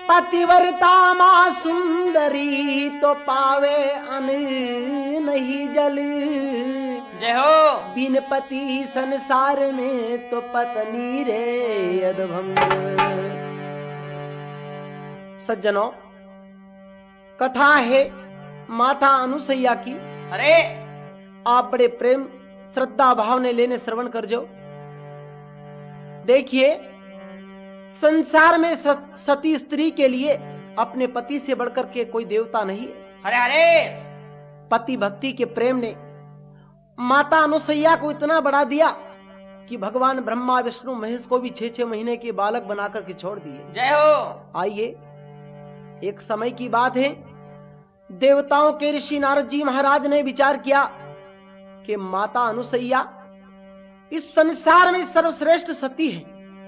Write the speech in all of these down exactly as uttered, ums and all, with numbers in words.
पतिव्रता माँ सुंदरी तो पावे अन्न नहीं जल। जय हो। बिन पति संसार में तो पत्नी रे अधभंग। सज्जनों, कथा है माता अनुसैया की। अरे आप बड़े प्रेम श्रद्धा भाव ने लेने श्रवण कर जो। देखिए, संसार में सती स्त्री के लिए अपने पति से बढ़कर के कोई देवता नहीं है। अरे अरे पति भक्ति के प्रेम ने माता अनुसैया को इतना बढ़ा दिया कि भगवान ब्रह्मा विष्णु महेश को भी छह छह महीने के बालक बनाकर के छोड़ दिए। जय हो। आइए, एक समय की बात है, देवताओं के ऋषि नारद जी महाराज ने विचार किया कि माता अनुसैया इस संसार में सर्वश्रेष्ठ सती है,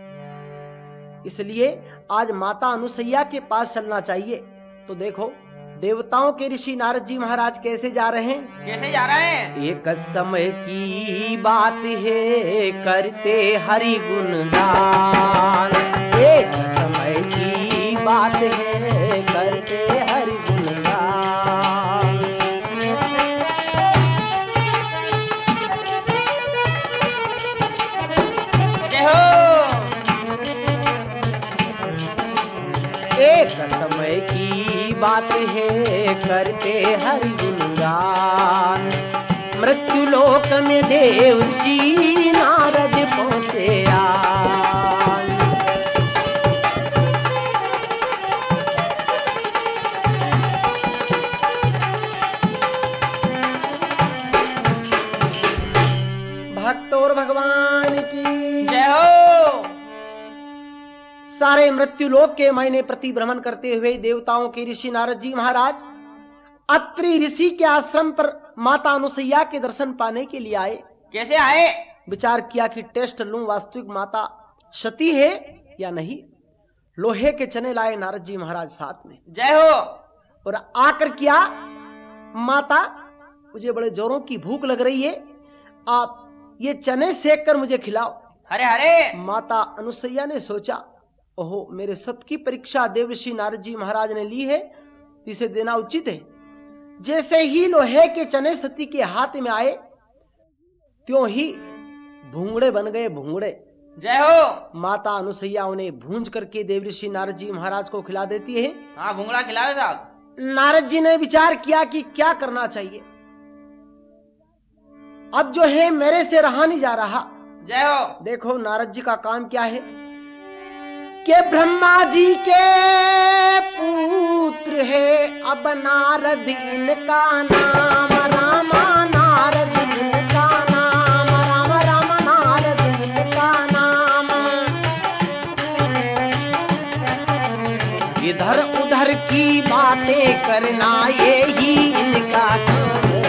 इसलिए आज माता अनुसैया के पास चलना चाहिए। तो देखो, देवताओं के ऋषि नारद जी महाराज कैसे जा रहे हैं। कैसे जा रहे हैं। एक समय की बात है, करते हरि गुणगान। एक समय की बात है, करते हरि गुणगान। जय हो। एक समय की बात है, करते हरि गुणगान। मृत्यु लोक में देव ऋषि नारद पहुंचे आन। भक्त और भगवान की जय हो। सारे मृत्यु लोक के महीने प्रति भ्रमण करते हुए देवताओं के ऋषि नारद जी महाराज अत्रि ऋषि के आश्रम पर माता अनुसैया के दर्शन पाने के लिए आए। कैसे आए। विचार किया कि टेस्ट लूं वास्तविक माता सती है या नहीं। लोहे के चने लाए नारद जी महाराज साथ में। जय हो। और आकर किया, माता मुझे बड़े जोरों की भूख लग रही है, आप ये चने सेक कर मुझे खिलाओ। अरे अरे माता अनुसैया ने सोचा, ओहो, मेरे सत की परीक्षा देवऋषि नारद जी महाराज ने ली है, इसे देना उचित है। जैसे ही लोहे के चने सती के हाथ में आए, त्यों ही भूंगड़े बन गए भूंगड़े। जय हो। माता अनुसैया उन्हें भूंज करके देवऋषि नारद जी महाराज को खिला देती है। हाँ, भूंगड़ा खिलावे साहब। नारद जी ने विचार किया कि क्या करना चाहिए, अब जो है मेरे से रहा नहीं जा रहा। जय हो। देखो नारद जी का काम क्या है कि ब्रह्मा जी के पुत्र है, अब नारद इनका नाम, रामा नारद इनका नाम, राम राम नारद इनका नाम। इधर उधर की बातें करना ये ही इनका काम है।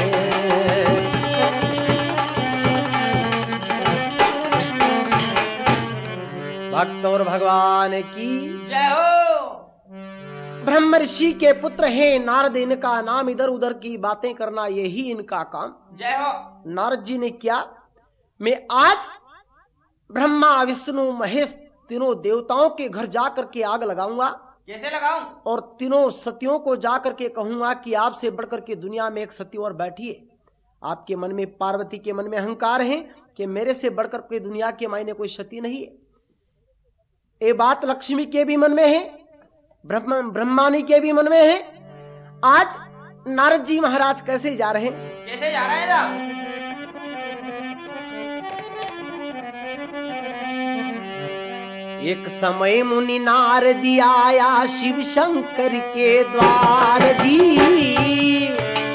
भक्त और भगवान की जय हो। ब्रह्म ऋषि के पुत्र हैं नारद, इनका नाम, इधर उधर की बातें करना यही इनका काम। जय हो। नारद जी ने क्या, मैं आज ब्रह्मा विष्णु महेश तीनों देवताओं के घर जाकर के आग लगाऊंगा। कैसे लगाऊं। और तीनों सतियों को जाकर के कहूंगा कि आपसे बढ़कर के दुनिया में एक सती और बैठी है। आपके मन में, पार्वती के मन में अहंकार है कि मेरे से बढ़कर के दुनिया के मायने कोई सती नहीं है। ये बात लक्ष्मी के भी मन में है, ब्रह्म ब्रह्मानी के भी मन में है। आज नारद जी महाराज कैसे जा रहे हैं। कैसे जा रहे हैं साहब। एक समय मुनि नारद आया शिव शंकर के द्वार दी।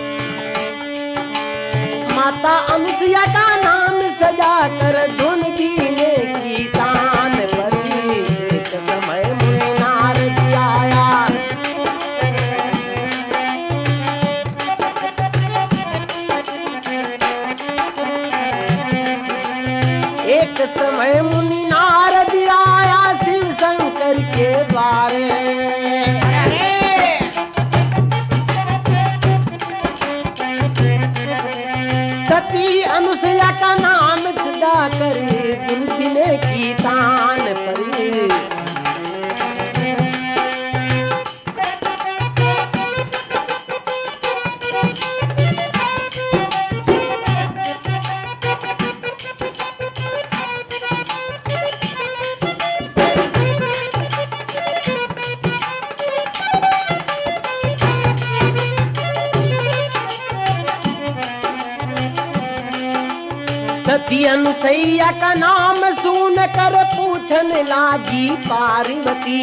माता अनुसैया का नाम सजा कर धुन बीने की तान भरी। एक समय मुनि नारद आया, एक समय मुनि नारद आया शिव शंकर के द्वारे। सती अनुसैया का नाम सजा कर दुल्हने की तान परी। अनुसैया का नाम सुन कर पूछने लागी पार्वती।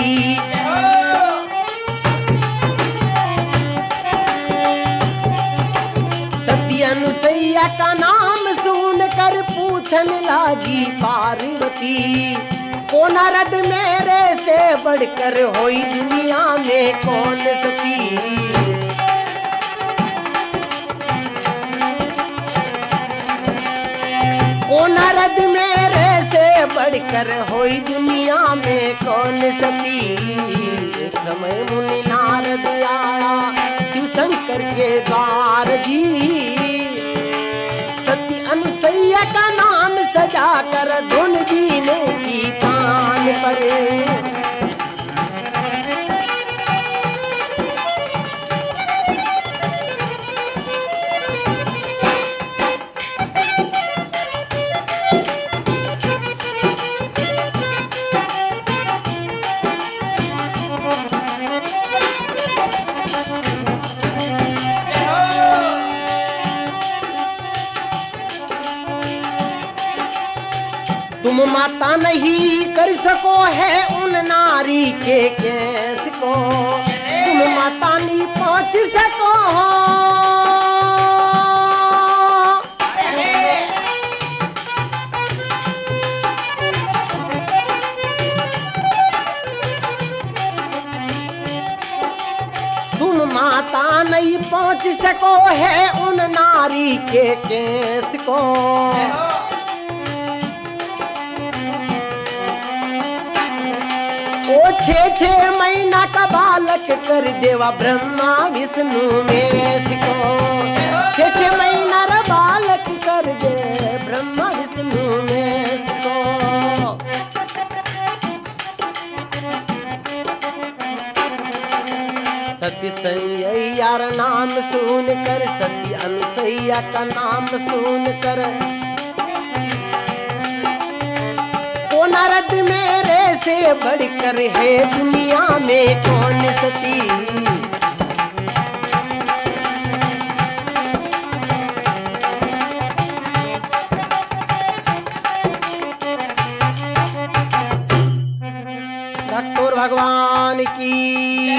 सती अनुसैया का नाम सुन कर पूछने लागी पार्वती। को नारद मेरे से बढ़कर होई दुनिया में कौन सती। ओ नारद मेरे से बढ़कर होई दुनिया में कौन सती। एक समय मुनि नारद आया शिव शंकर के द्वार जी। सती अनुसैया का नाम सजा कर धुन दीने की तान परे। तुम माता नहीं कर सको है उन नारी के केस को। तुम माता नहीं पहुंच सको हो। तुम माता नहीं पहुंच सको है उन नारी के केस को। ओ छे छे महीना का बालक कर देवा ब्रह्मा विष्णु महेश को। छे छे महीना रा बालक कर दे ब्रह्मा विष्णु महेश को। सती अनुसैया नाम सुन कर, सती अनुसैया का नाम सुन कर नारद मेरे से बढ़कर है दुनिया में कौन सती। भक्तों भगवान की।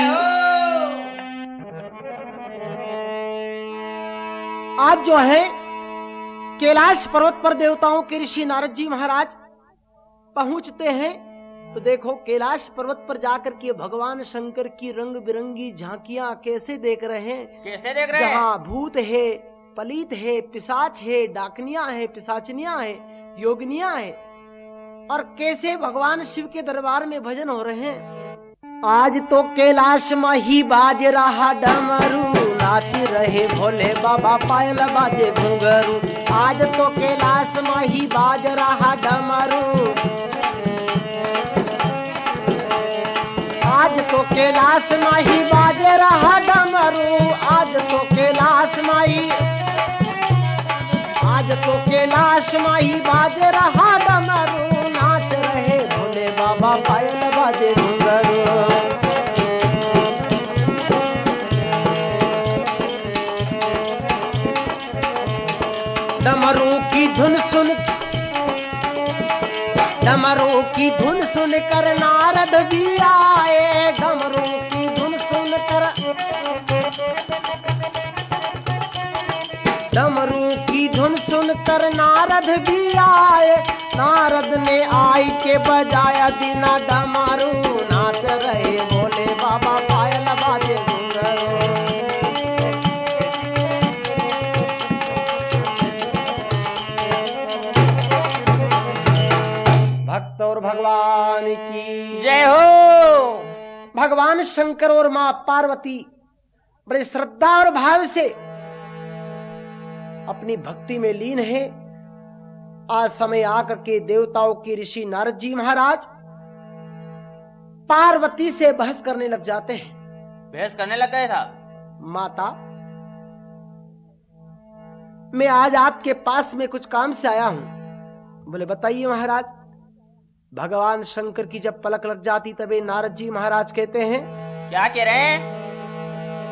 आज जो है कैलाश पर्वत पर देवताओं के ऋषि नारद जी महाराज पहुंचते हैं तो देखो कैलाश पर्वत पर जाकर के भगवान शंकर की रंग बिरंगी झांकियां कैसे देख रहे हैं। कैसे देख रहे हैं? जहाँ भूत है, पलीत है, पिशाच है, डाकनियां है, पिशाचनियां है, योगिनियां है, और कैसे भगवान शिव के दरबार में भजन हो रहे हैं। आज तो कैलाश में ही बाज रहा डमरू, नाच रहे भोले बाबा पायल बाजे घुंघरू। आज तो कैलाश में ही बाज रहा डमरू, आज तो कैलाश में ही बाज रहा डमरू। आज तो कैलाश में ही आज तो कैलाश में ही बाज रहा डमरू। नाच रहे भोले बाबा पायल बाजे घुंघरू। डमरू की धुन सुन डमरू की धुन सुन कर नारद भी आए। डमरू की धुन सुन कर डमरू की धुन सुन कर नारद भी आए। नारद ने आई के बजाया बिना डमरू। नाच रहे भोले बाबा पायल बाजे घुंघरू। भक्त और भगवान की जय हो। भगवान शंकर और मां पार्वती बड़े श्रद्धा और भाव से अपनी भक्ति में लीन है। आज समय आकर के देवताओं के ऋषि नारद जी महाराज पार्वती से बहस करने लग जाते हैं। बहस करने लग गए था। माता, मैं आज आपके पास में कुछ काम से आया हूं। बोले बताइए महाराज। भगवान शंकर की जब पलक लग जाती तबे नारद जी महाराज कहते हैं, क्या कह रहे हैं?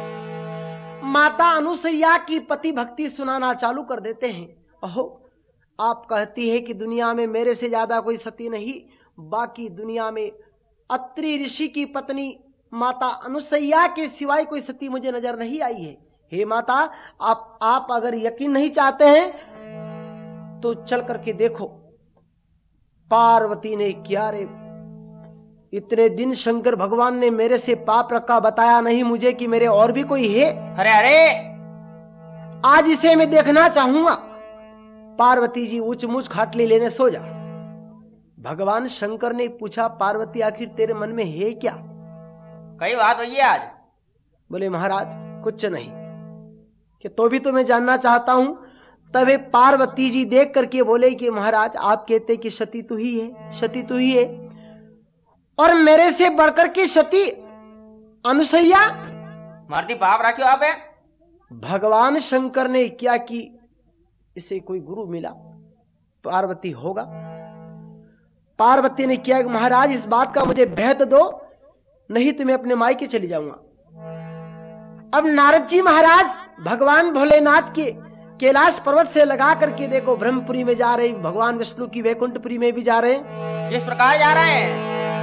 माता अनुसैया की पति भक्ति सुनाना चालू कर देते हैं। ओहो, आप कहती है कि दुनिया में मेरे से ज्यादा कोई सती नहीं, बाकी दुनिया में अत्रि ऋषि की पत्नी माता अनुसैया के सिवाय कोई सती मुझे नजर नहीं आई है। हे माता, आप आप अगर यकीन नहीं चाहते हैं तो चल करके देखो। पार्वती ने क्या रे, इतने दिन शंकर भगवान ने मेरे से पाप रखा, बताया नहीं मुझे कि मेरे और भी कोई है। अरे अरे आज इसे मैं देखना चाहूंगा। पार्वती जी ऊंच मूछ खाटली लेने सो जा। भगवान शंकर ने पूछा, पार्वती आखिर तेरे मन में है क्या? कई बात हुई है आज। बोले महाराज कुछ नहीं, कि तो भी तो मैं जानना चाहता हूं। तब पार्वती जी देख करके बोले कि महाराज आप कहते कि सती तू ही है, सती तू ही है, और मेरे से बढ़कर के सती अनुसैया। मरती पाप रखियो आप है। भगवान शंकर ने क्या कि इसे कोई गुरु मिला, पार्वती होगा। पार्वती ने किया कि महाराज इस बात का मुझे भेद दो, नहीं तो मैं अपने मायके चली जाऊंगा। अब नारद जी महाराज भगवान भोलेनाथ के कैलाश पर्वत से लगा करके देखो ब्रह्मपुरी में जा रहे, भगवान विष्णु की वैकुंठपुरी में भी जा रहे हैं। किस प्रकार जा रहे हैं?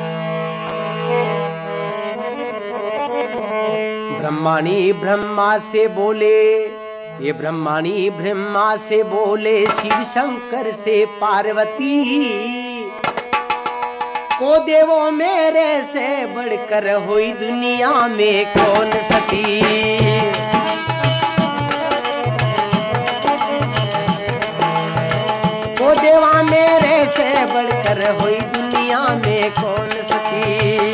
ब्रह्माणी ब्रह्मा से बोले, ये ब्रह्माणी ब्रह्मा से बोले शिव शंकर से पार्वती को देवो मेरे से बढ़कर हुई दुनिया में कौन सती। को देवा मेरे से बढ़कर हुई दुनिया में कौन सती।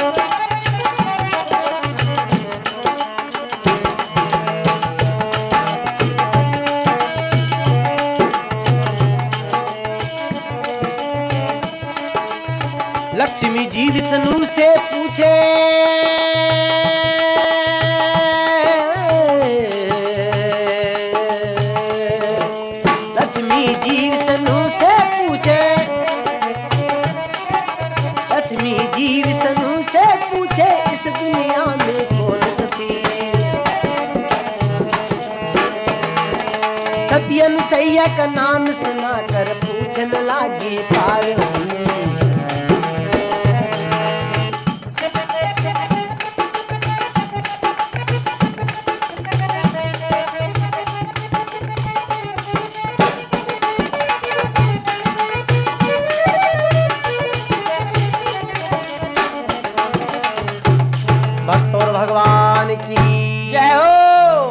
लक्ष्मी जी विष्णु से पूछे, लक्ष्मी जी विष्णु से पूछे, लक्ष्मी जी विष्णु से पूछे इस दुनिया में कौन सती। सती अनुसैया का नाम सुनाकर पूछने लगी पार्वती। भक्त और भगवान की जय हो।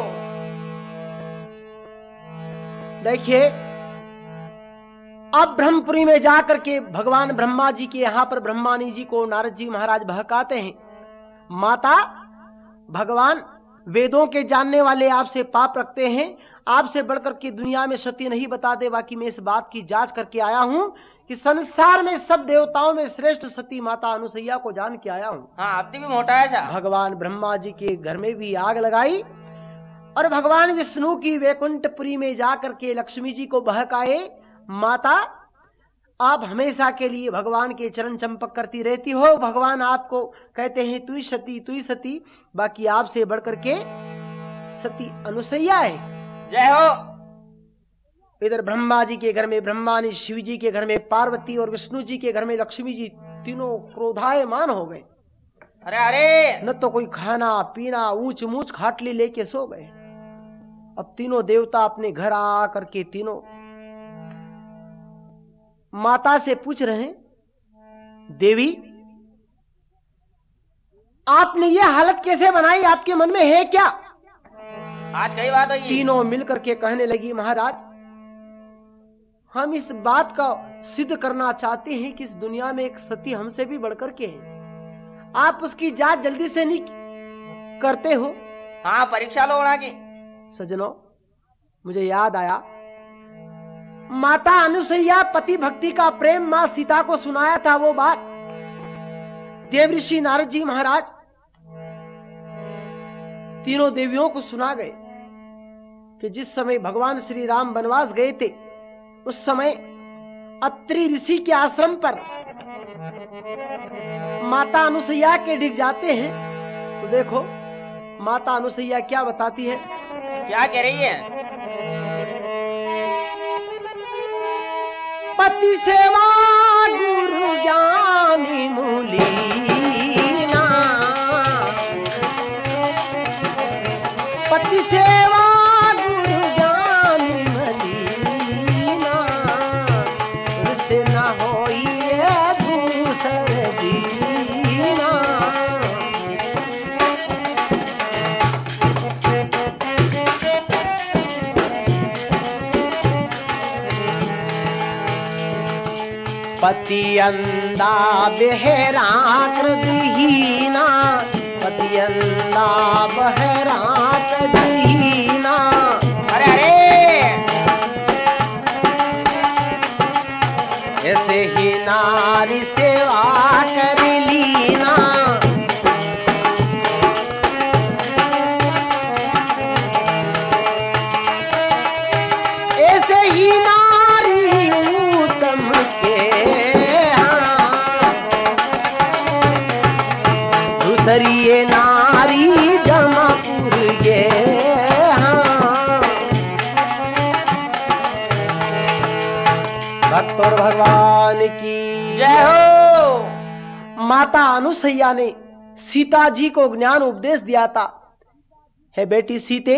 देखिए अब ब्रह्मपुरी में जाकर के भगवान ब्रह्मा जी के यहाँ पर ब्रह्मानी जी को नारद जी महाराज बहकाते हैं। माता, भगवान वेदों के जानने वाले आपसे पाप रखते हैं, आपसे बढ़कर के दुनिया में सती नहीं बता दे। बाकी मैं इस बात की जांच करके आया हूं कि संसार में सब देवताओं में श्रेष्ठ सती माता अनुसैया को जान के आया हूं। हाँ आपती भी मोटा है। भगवान ब्रह्मा जी के घर में भी आग लगाई और भगवान विष्णु की वैकुंठपुरी में जाकर के लक्ष्मी जी को बहकाए। माता, आप हमेशा के लिए भगवान के चरण चंपक करती रहती हो। भगवान आपको कहते हैं तू ही सती, तू ही सती, बाकी आपसे बढ़कर के सती अनुसैया है। जय हो। इधर ब्रह्मा जी के घर में ब्रह्मानी, शिव जी के घर में पार्वती और विष्णु जी के घर में लक्ष्मी जी, तीनों क्रोधायमान हो गए। अरे अरे न तो कोई खाना पीना, ऊंच मूछ खाटली लेके सो गए। अब तीनों देवता अपने घर आ करके तीनों माता से पूछ रहे हैं, देवी आपने ये हालत कैसे बनाई, आपके मन में है क्या? आज कई बात हुई। तीनों मिलकर के कहने लगी, महाराज हम इस बात का सिद्ध करना चाहते हैं कि इस दुनिया में एक सती हमसे भी बढ़कर के है। आप उसकी जांच जल्दी से नहीं करते हो? हाँ परीक्षा लो ना की। सजनों, मुझे याद आया, माता अनुसैया पति भक्ति का प्रेम मां सीता को सुनाया था वो बात। देवऋषि नारद जी महाराज तीनों देवियों को सुना गए कि जिस समय भगवान श्री राम वनवास गए थे उस समय अत्रि ऋषि के आश्रम पर माता अनुसैया के डिग जाते हैं। तो देखो माता अनुसैया क्या बताती है। क्या कह रही है? पति सेवा गुरु ज्ञानी मूलीना, पति सेवा गुरु ज्ञानी मूलीना, उससे न होई दूसर दीना। पति अंधा बहरा कृदहीना, पति अंधा बहरा कृदहीना। अरे अरे ऐसे ही नारी सेवा कर लीना, ऐसे ही नारी उत्तम के दूसरी नारी जमापुर के भक्त और भगवान की जय हो। माता अनुसैया ने सीता जी को ज्ञान उपदेश दिया था। है बेटी सीते,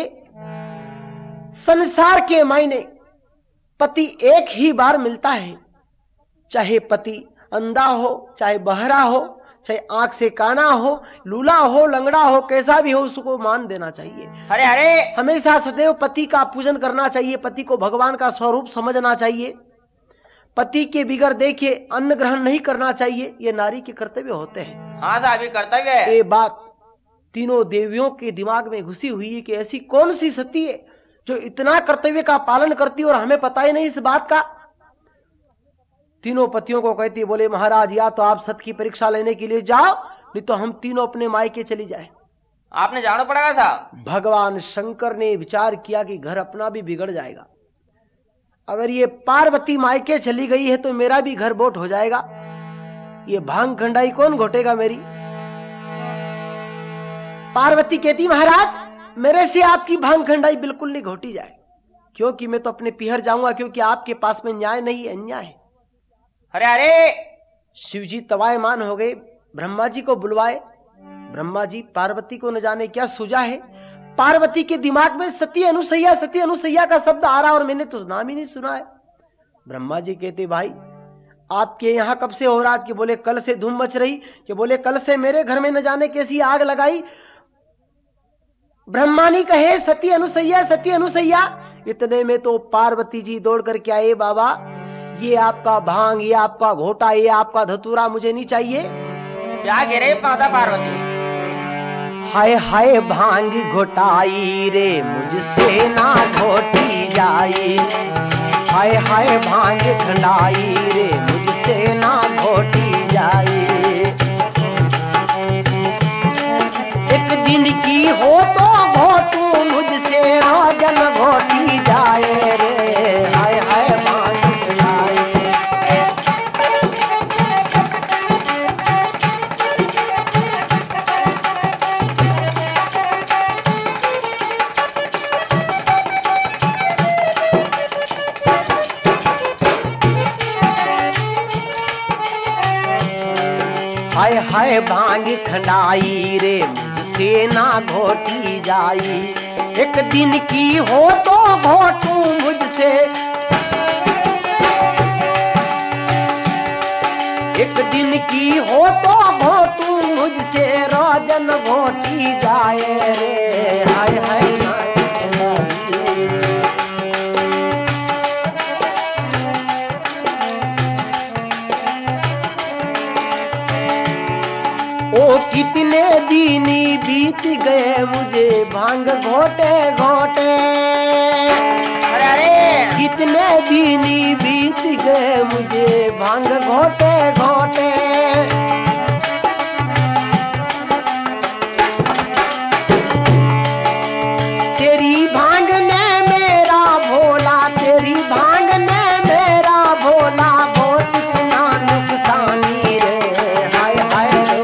संसार के मायने पति एक ही बार मिलता है, चाहे पति अंधा हो, चाहे बहरा हो, चाहे आंख से काना हो, लूला हो, लंगड़ा हो, कैसा भी हो, उसको मान देना चाहिए। अरे अरे हमेशा सदैव पति का पूजन करना चाहिए, पति को भगवान का स्वरूप समझना चाहिए। पति के बिगर देखे अन्न ग्रहण नहीं करना चाहिए, ये नारी के कर्तव्य होते हैं। हाँ साहब ये कर्तव्य है। ये बात तीनों देवियों के दिमाग में घुसी हुई है कि ऐसी कौन सी सती है जो इतना कर्तव्य का पालन करती और हमें पता ही नहीं इस बात का। तीनों पतियों को कहती, बोले महाराज या तो आप सत की परीक्षा लेने के लिए जाओ, नहीं तो हम तीनों अपने मायके चली जाए। आपने जाना पड़ेगा साहब। भगवान शंकर ने विचार किया कि घर अपना भी बिगड़ जाएगा, अगर ये पार्वती मायके चली गई है तो मेरा भी घर बोट हो जाएगा। ये भांग खंडाई कौन घोटेगा मेरी। पार्वती कहती, महाराज मेरे से आपकी भांग खंडाई बिल्कुल नहीं घोटी जाए, क्योंकि मैं तो अपने पिहर जाऊंगा, क्योंकि आपके पास में न्याय नहीं, अन्याय है। अरे अरे शिवजी तवायमान हो गए, ब्रह्मा जी को बुलवाए। ब्रह्मा जी पार्वती को न जाने क्या सूझा है, पार्वती के दिमाग में सती अनुसैया सती अनुसैया का शब्द आ रहा और मैंने तो नाम ही नहीं सुना है। ब्रह्मा जी कहते, भाई आपके यहाँ कब से हो रहा? कि बोले कल से धूम मच रही। कि बोले कल से मेरे घर में न जाने कैसी आग लगाई। ब्रह्मानी कहे सती अनुसैया सती अनुसैया। इतने में तो पार्वती जी दौड़ करके आए, बाबा ये आपका भांग, ये आपका घोटा, ये आपका धतूरा मुझे नहीं चाहिए। क्या कह रहे माता पार्वती? हाय हाय भांग घोटाई रे मुझसे ना घोटी जाई, हाय हाय भांग खंडाई रे मुझसे ना घोटी जाई। एक दिन की हो तो घोटू मुझसे रोजन घोटी जाए रे, हाय हाय भांग खंडाई। हाय हाय भांग खंडाई रे मुझसे ना घोटी जाई। एक दिन की हो तो घोटू मुझसे, एक दिन की हो तो घोटू मुझसे रोजन घोटी जाए रे, हाय हाय हाय। ओ कितने दिन बीत गए मुझे भांग घोटे घोटे, अरे अरे कितने दिन बीत गए मुझे भांग घोटे घोटे। तेरी भांग ने मेरा भोला, तेरी भांग ने मेरा भोला बहुत इतना नुकसानी रे, हाय हाय रे।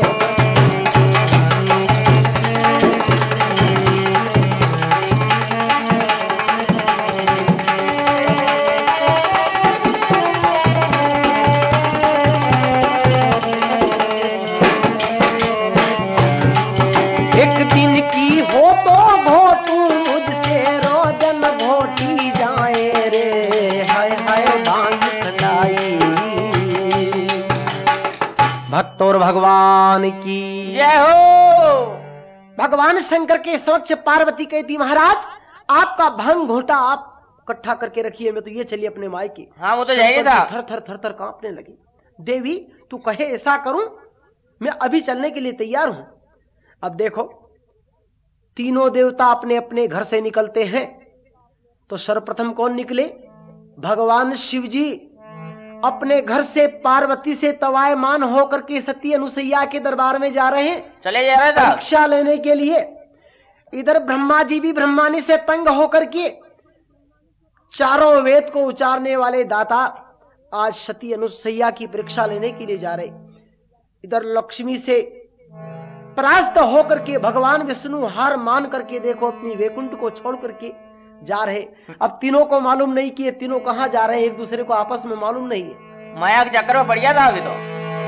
भक्त और भगवान की जय हो। भगवान शंकर के समक्ष पार्वती कहती महाराज आपका भांग घोटा आप इकट्ठा करके रखिए, मैं तो ये चलिए अपने मायके। हाँ वो तो जाइए था। थर थर थर थर कांपने लगी। देवी तू कहे ऐसा करूं, मैं अभी चलने के लिए तैयार हूं। अब देखो तीनों देवता अपने अपने घर से निकलते हैं, तो सर्वप्रथम कौन निकले? भगवान शिव जी अपने घर से पार्वती से तवायमान होकर के सती अनुसैया के दरबार में जा रहे हैं, चले जा रहा था परीक्षा लेने के लिए। इधर ब्रह्मा जी भी ब्रह्मानी से तंग होकर के चारों वेद को उचारने वाले दाता आज सती अनुसैया की परीक्षा लेने के लिए जा रहे। इधर लक्ष्मी से परास्त होकर के भगवान विष्णु हार मान करके देखो अपनी वैकुंठ को छोड़ करके जा रहे। अब तीनों को मालूम नहीं कि ये तीनों कहां जा रहे हैं, एक दूसरे को आपस में मालूम नहीं है। माया के चक्कर में पड़ गया था अभी तो।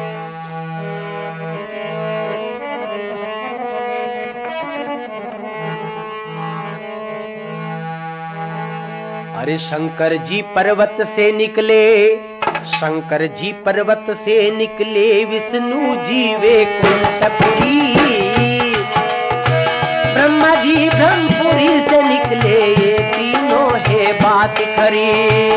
अरे शंकर जी पर्वत से निकले, शंकर जी पर्वत से निकले, विष्णु जी वैकुंठपुरी, ब्रह्मा जी ब्रह्मपुरी से निकले, ये तीनों है बात खरी।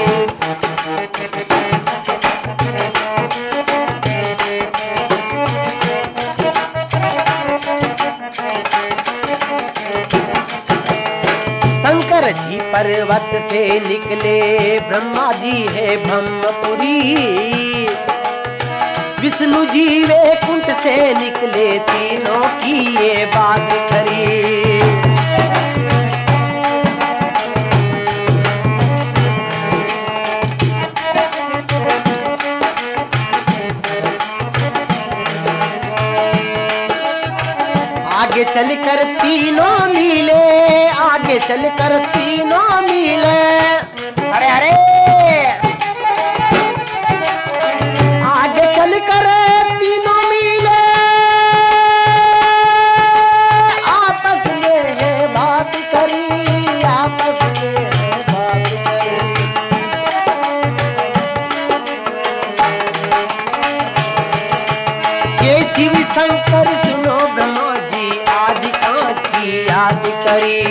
शंकर जी पर्वत से निकले, ब्रह्मा जी है ब्रह्मपुरी, विष्णु जी वैकुंठ से निकले, तीनों की ये बात खरी। आगे चलकर तीनों मिले, आगे चलकर तीनों मिले, अरे अरे आगे चलकर तीनों मिले, आपस में है बात करी, आपस में है बात करी। ये शिव शंकर सुनो ब्रह्मा जी आज कांची याद करी।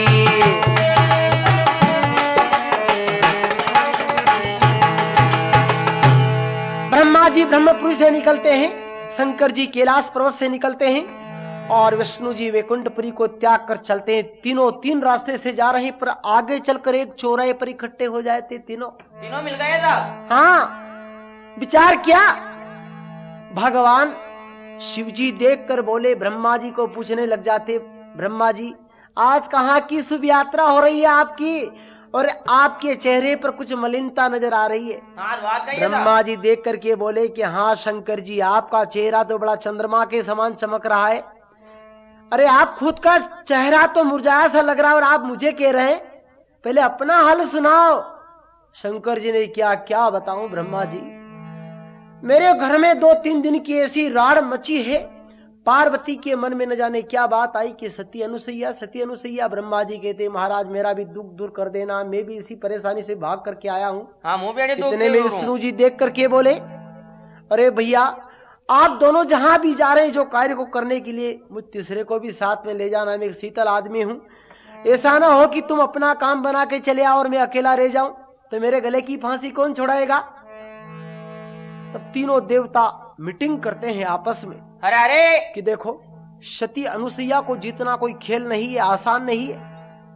ब्रह्मा जी ब्रह्मपुरी से निकलते हैं, शंकर जी कैलाश पर्वत से निकलते हैं और विष्णु जी वैकुंठपुरी को त्याग कर चलते हैं। तीनों तीन रास्ते से जा रहे हैं, पर आगे चलकर एक चौराहे पर इकट्ठे हो जाते तीनों। तीनों मिल गए था। हाँ विचार किया। भगवान शिव जी देख कर बोले, ब्रह्मा जी को पूछने लग जाते, ब्रह्मा जी आज कहाँ की शुभ यात्रा हो रही है आपकी, और आपके चेहरे पर कुछ मलिनता नजर आ रही है। हाँ बात कही ब्रह्मा जी देख करके बोले कि हाँ शंकर जी आपका चेहरा तो बड़ा चंद्रमा के समान चमक रहा है। अरे आप खुद का चेहरा तो मुरझाया सा लग रहा है और आप मुझे कह रहे हैं, पहले अपना हाल सुनाओ। शंकर जी ने क्या क्या बताऊं ब्रह्मा जी, मेरे घर में दो तीन दिन की ऐसी राड़ मची है, पार्वती के मन में न जाने क्या बात आई कि सती अनुसैया सती अनुसैया। ब्रह्मा जी कहते महाराज मेरा भी दुख दूर कर देना, मैं भी इसी परेशानी से भाग करके आया हूँ। हाँ मुंह पे इतने में विष्णु जी देख करके बोले, अरे भैया आप दोनों जहां भी जा रहे हैं जो कार्य को करने के लिए, मुझ तीसरे को भी साथ में ले जाना, मैं एक शीतल आदमी हूँ। ऐसा ना हो कि तुम अपना काम बना के चले आओ और मैं अकेला रह जाऊं, तो मेरे गले की फांसी कौन छुड़ाएगा। तब तीनों देवता मीटिंग करते हैं आपस में, अरे अरे कि देखो सती अनुसैया को जीतना कोई खेल नहीं है, आसान नहीं है।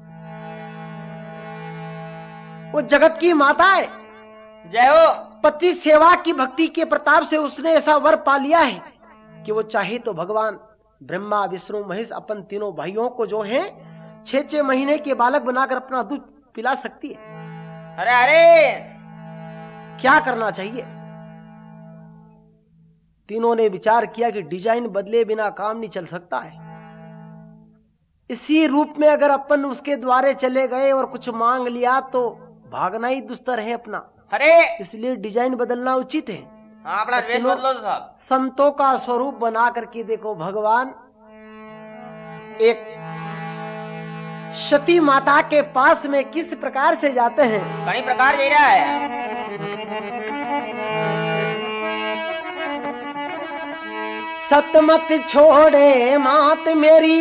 वो जगत की माता है, जय हो। पति सेवा की भक्ति के प्रताप से उसने ऐसा वर पा लिया है कि वो चाहे तो भगवान ब्रह्मा विष्णु महेश अपन तीनों भाइयों को जो है छह छह महीने के बालक बनाकर अपना दूध पिला सकती है। अरे अरे क्या करना चाहिए। तीनों ने विचार किया कि डिजाइन बदले बिना काम नहीं चल सकता है। इसी रूप में अगर अपन उसके द्वारे चले गए और कुछ मांग लिया तो भागना ही दुस्तर है अपना, अरे इसलिए डिजाइन बदलना उचित है। हाँ अपना ड्रेस बदलो तो साहब। संतों का स्वरूप बना करके देखो, भगवान एक सती माता के पास में किस प्रकार से जाते हैं। कई प्रकार दे रहा है। सतमत छोड़े मात मेरी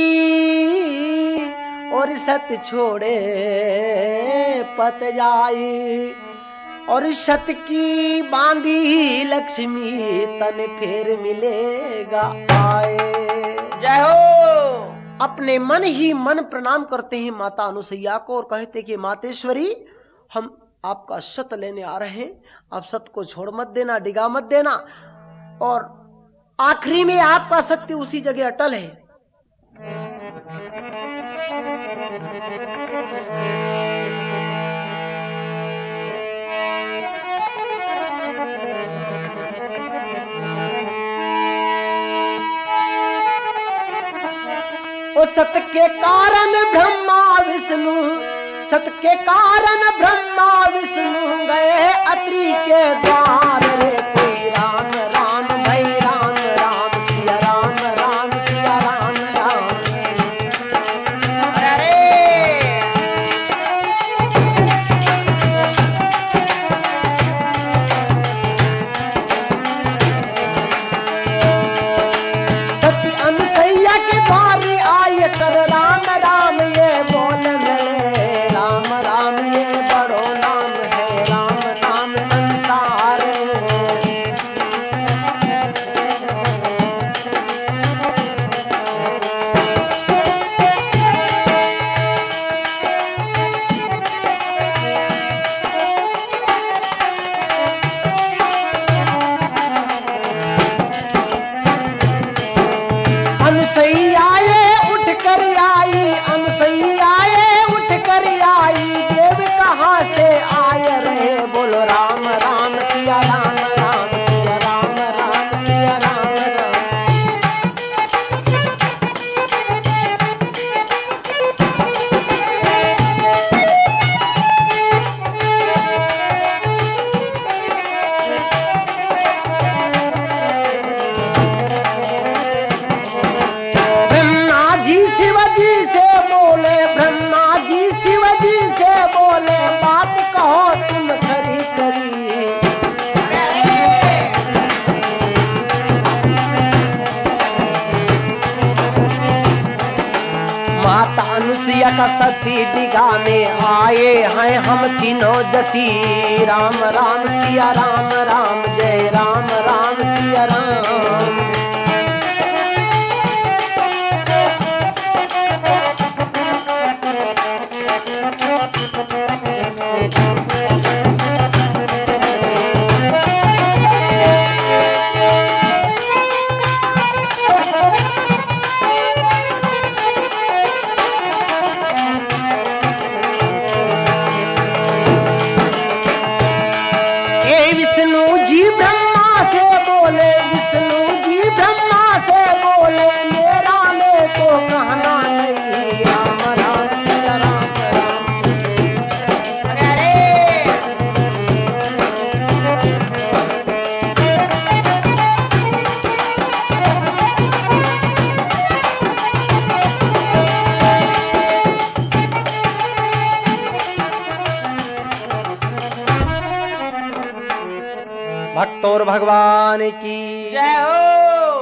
और सत छोड़े पत जाई और सत की बांधी लक्ष्मी तन फिर मिलेगा आए। जय हो। अपने मन ही मन प्रणाम करते हैं माता अनुसैया को और कहते कि मातेश्वरी हम आपका सत लेने आ रहे हैं, आप सत को छोड़ मत देना, डिगा मत देना और आखिरी में आपका सत्य उसी जगह अटल है। ओ सत के कारण ब्रह्मा विष्णु, सत के कारण ब्रह्मा विष्णु गए अत्रि के द्वार रे कोई राम राम भई राम राम सिया राम राम सिया राम राम। अरे सती अनुसैया के द्वार आए कर राम राम ये बोलने राम राम ये बड़ो नाम है राम नाम संसार। अनुसैया ये उठ कर आई, अनुसैया ये उठ कर आई, देव कहाँ से आए रे बोलो राम राम सिया राम राम सिया राम राम सिया राम राम। ब्रह्मा जी शिवजी से बोले, ब्रह्मा जी शिवजी से बोले बात कहो तुम खरी खरी। माता अनुसुईया का सती दिघा में आए हैं हम तीनों जति, राम राम सिया राम राम जय राम राम सिया राम। हे विष्णु जी ब्रह्मा से बोले, विष्णु जी ब्रह्मा से बोले मेरा ले तो कहना नहीं राम राम सिया राम राम। अरे भक्तोर भगवान की जय हो।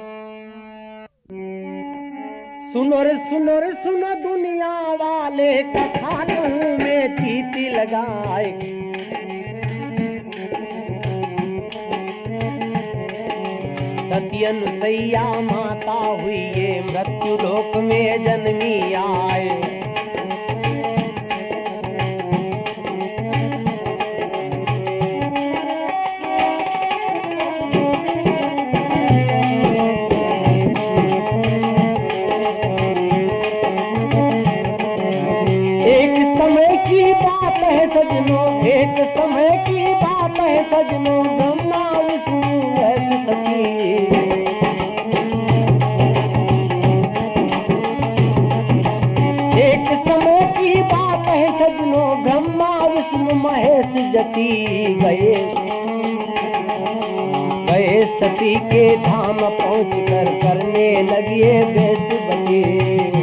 सुनो रे सुनो रे सुनो दुनिया वाले कथा कहूँ में चीटी लगाए। सती अनुसैया माता हुई ये मृत्यु लोक में जन्मी आए। एक समय की बात है सजनों, एक समय की बात है सजनों, ब्रह्मा विष्णु है सती। एक समय की बात है सजनों, ब्रह्मा विष्णु महेश जति गए गए सती के धाम पहुँच कर करने लगे बेस बते।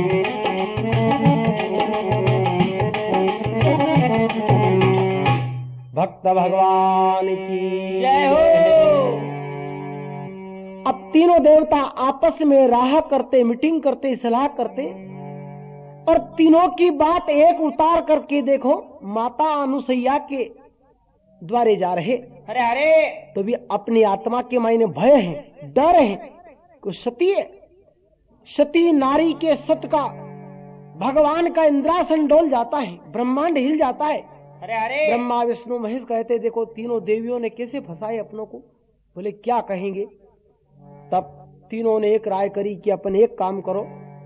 भक्त भगवान की जय हो। अब तीनों देवता आपस में राह करते, मीटिंग करते, सलाह करते, और तीनों की बात एक उतार करके देखो माता अनुसैया के द्वारे जा रहे। अरे अरे तो भी अपनी आत्मा के मायने भय है, डर है, कुछ सती है, सती नारी के सत का भगवान का इंद्रासन डोल जाता है, ब्रह्मांड हिल जाता है। अरे अरे ब्रह्मा विष्णु महेश कहते देखो तीनों देवियों ने कैसे फंसाए अपनों को, बोले क्या कहेंगे। तब तीनों ने एक राय करी कि अपन एक काम करो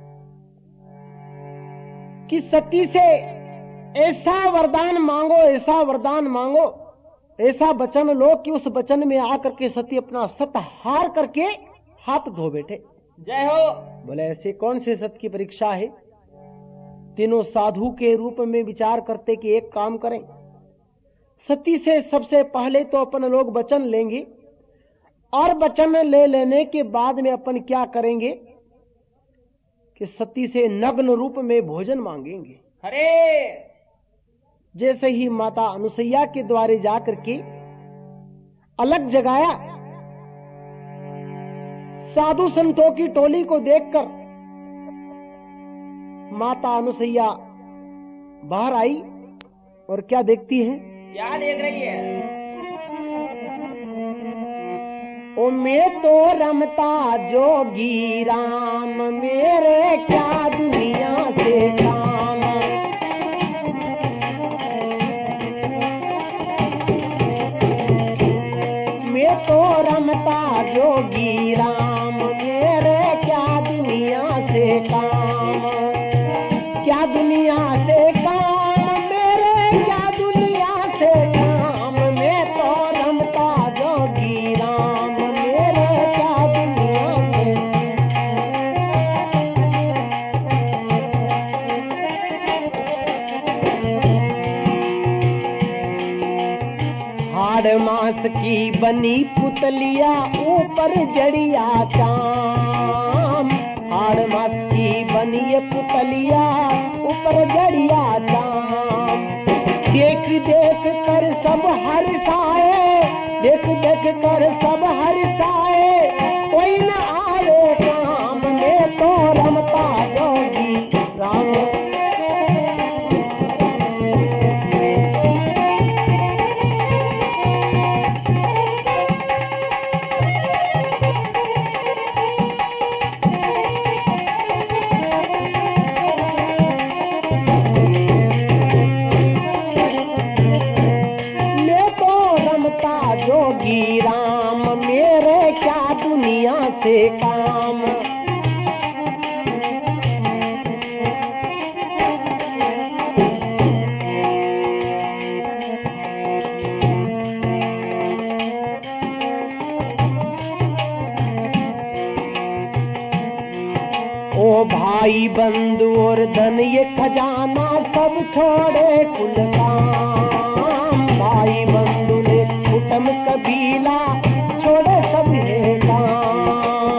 कि सती से ऐसा वरदान मांगो, ऐसा वरदान मांगो, ऐसा वचन लो कि उस वचन में आकर के सती अपना सत हार करके हाथ धो बैठे। जय हो। बोले ऐसे कौन से सत की परीक्षा है। तीनों साधु के रूप में विचार करते कि एक काम करें, सती से सबसे पहले तो अपन लोग वचन लेंगे, और वचन ले लेने के बाद में अपन क्या करेंगे कि सती से नग्न रूप में भोजन मांगेंगे। अरे जैसे ही माता अनुसैया के द्वारे जाकर के अलग जगाया, साधु संतों की टोली को देखकर माता अनुसैया बाहर आई और क्या देखती है, क्या देख रही है। ओ मैं तो रमता जोगी राम, मेरे क्या दुनिया से काम। मैं तो रमता जोगी राम, मेरे क्या दुनिया से काम। क्या दुनिया से काम, मेरे क्या दुनिया से काम। मैं तो रमता जोगी राम, मेरे क्या दुनिया से। हाड़ मास की बनी पुतलिया, ऊपर जड़िया चाम। हाड़ मास की बनी ये पुतलिया, ऊपर जड़िया चाम। देख देख कर सब हर्षाए, देख देख कर सब हर्षाए, कोई न आवे काम। मैं तो रमता जोगी राम। जोगी राम, मेरे क्या दुनिया से काम। ओ भाई बंधु और धन ये खजाना, सब छोड़े कुल काम। भाई बंधु ने कुटुंब कबीला, छोड़े सब है काम।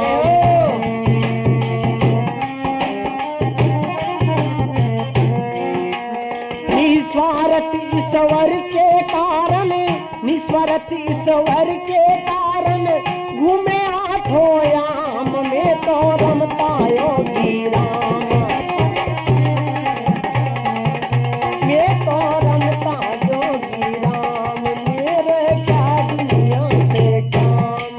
निस्वार्थ ईश्वर के कारण, निस्वार्थ ईश्वर के कारण, घूमे आठों याम। में तो रमता योगी राम, में तो रमता योगी राम, मेरे क्या दुनिया से काम।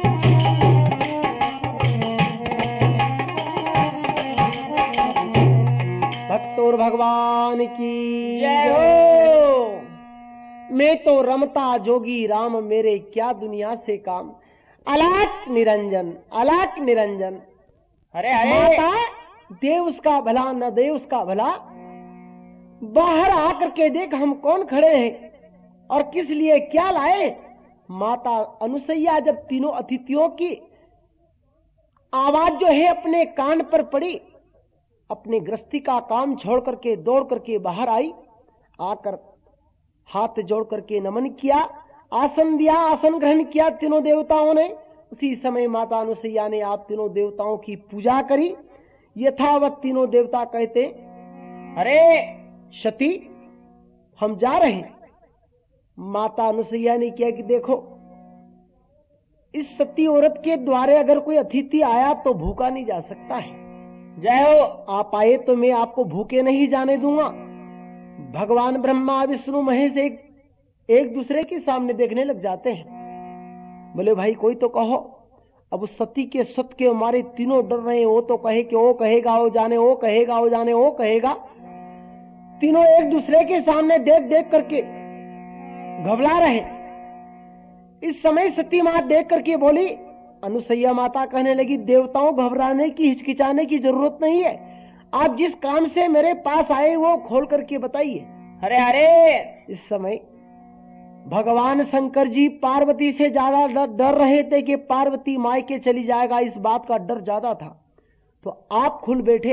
भक्तों भगवान की जय हो। मैं तो रमता जोगी राम, मेरे क्या दुनिया से काम। अलाक निरंजन, अलाक निरंजन। अरे अरे माता दे उसका भला, न दे उसका भला। बाहर आकर के देख हम कौन खड़े हैं और किस लिए क्या लाए। माता अनुसैया जब तीनों अतिथियों की आवाज जो है अपने कान पर पड़ी, अपने गृहस्थी का काम छोड़ करके दौड़ करके बाहर आई। आकर हाथ जोड़ करके नमन किया, आसन दिया, आसन ग्रहण किया तीनों देवताओं ने। उसी समय माता अनुसैया ने आप तीनों देवताओं की पूजा करी। यथावत तीनों देवता कहते, अरे सती हम जा रहे हैं। माता अनुसैया ने किया कि देखो इस सती औरत के द्वारे अगर कोई अतिथि आया तो भूखा नहीं जा सकता है। जय हो। आप आए तो मैं आपको भूखे नहीं जाने दूंगा। भगवान ब्रह्मा विष्णु महेश एक एक दूसरे के सामने देखने लग जाते हैं। बोले भाई कोई तो कहो। अब उस सती के सत के हमारे तीनों डर रहे हैं। वो तो कहे कि वो कहेगा वो जाने, वो कहेगा वो जाने, वो कहेगा। तीनों एक दूसरे के सामने देख देख करके घबरा रहे। इस समय सती मां देख करके बोली, अनुसैया माता कहने लगी, देवताओं घबराने की हिचकिचाने की जरूरत नहीं है। आप जिस काम से मेरे पास आए वो खोल करके बताइए। अरे अरे इस समय भगवान शंकर जी पार्वती से ज्यादा डर, डर रहे थे कि पार्वती मायके चली जाएगा, इस बात का डर ज्यादा था। तो आप खुल बैठे